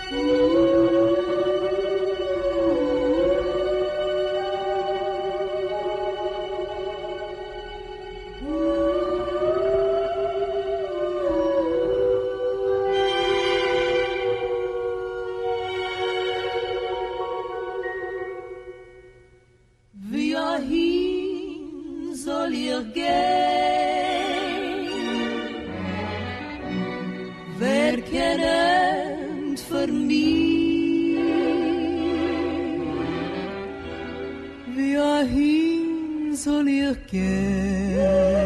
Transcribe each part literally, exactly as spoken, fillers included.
Wohin soll ihr gehen? Wer kennt für mich? Wohin soll ihr gehen?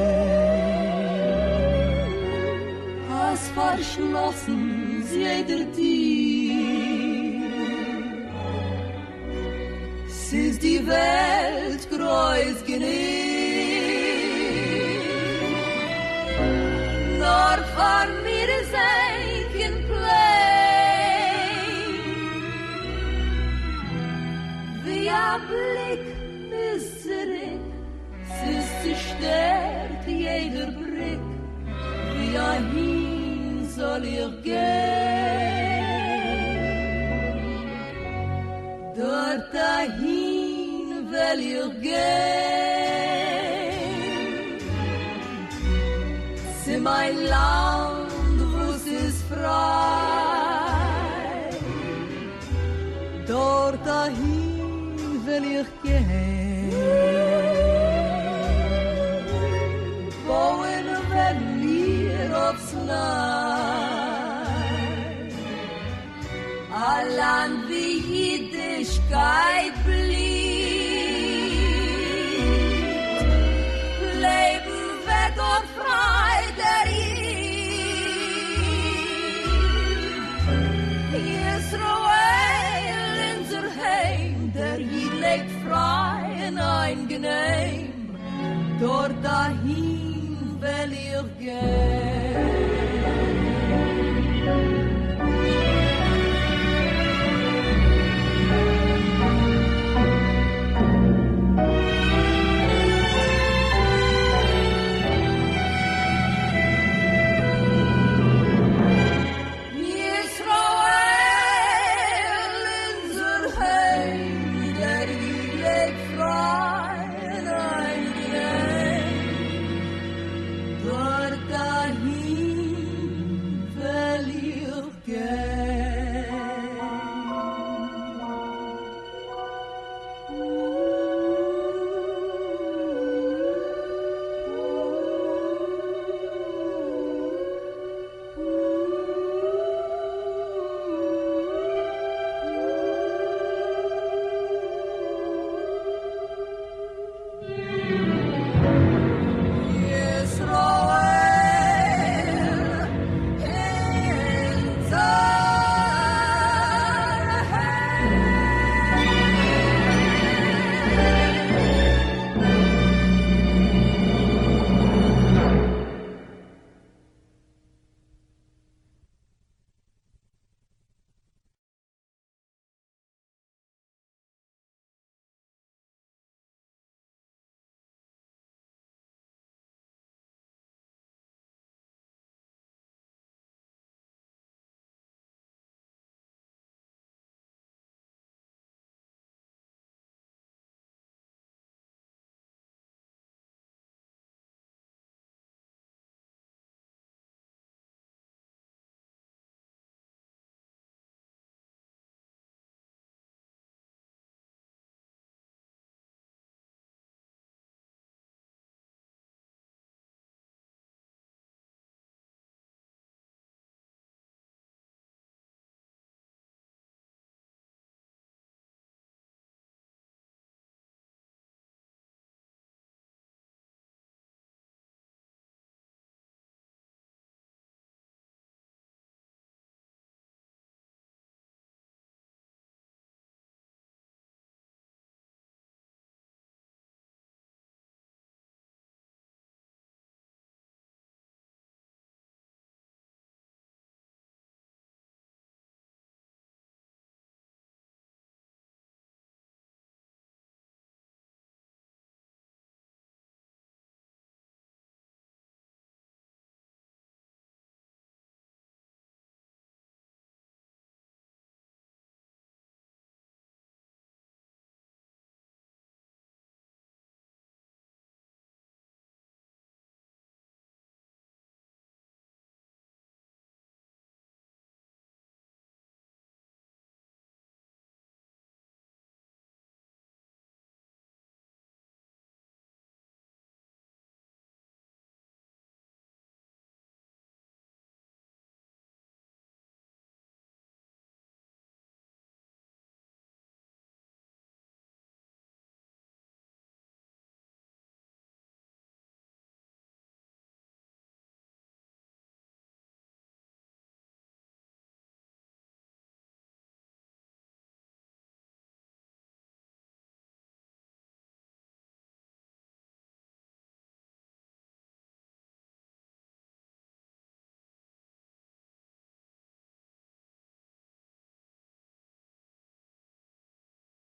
Hast verschlossen jeder Tür. Es ist die Welt groß genug, nur für mir ist ein Plein. Wie ein Blick ist zurück, es ist zerstört jeder Blick. Wie ein Hin soll ich gehen? Dort dahin will ich gehen. Zu mein Land, wo es ist frei. Dort dahin will ich gehen. Wohin wenn wir aufs Land. Ein Land wie Jüdischkeit blieb. Leben wird und frei der Jid. Israel unser Heim, der Jid lebt frei und eingenehm. Dort dahin will ich gehen.